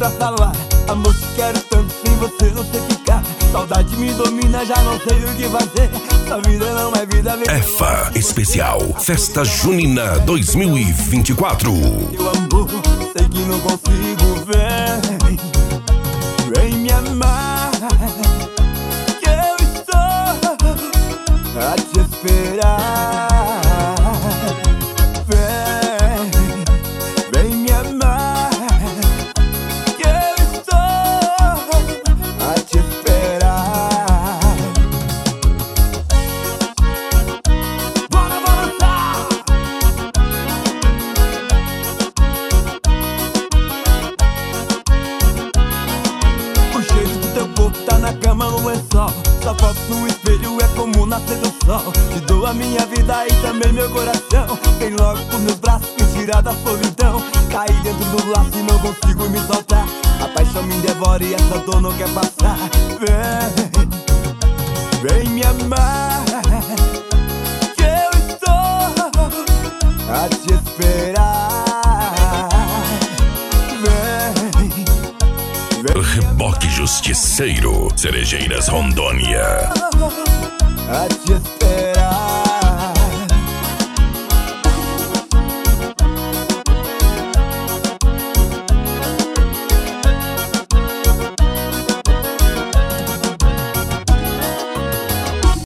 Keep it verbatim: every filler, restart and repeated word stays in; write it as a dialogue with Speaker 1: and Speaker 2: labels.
Speaker 1: pra falar. Amor, te quero tanto, sem você não sei ficar. Saudade me domina, já não sei o que fazer. Sua vida não é vida, vem.
Speaker 2: EFA Especial Festa Junina dois mil e vinte e quatro.
Speaker 1: Meu amor, sei que não consigo ver. Vem me amar, que eu estou a te esperar. Vem, vem me amar, que eu estou a te esperar. Bora balançar! O cheiro do teu corpo tá na cama, no lençol. Só foto no espelho é como nascer do sol. Te dou a minha vida e também meu coração. Vem logo pros meus braços me tirar da solidão. Caí dentro do laço e não consigo me soltar. A paixão me devora e essa dor não quer passar. Vem, vem me amar, que eu estou a te esperar. Vem, vem
Speaker 2: Reboque Justiceiro, Cerejeiras, Rondônia.
Speaker 1: a te esperar.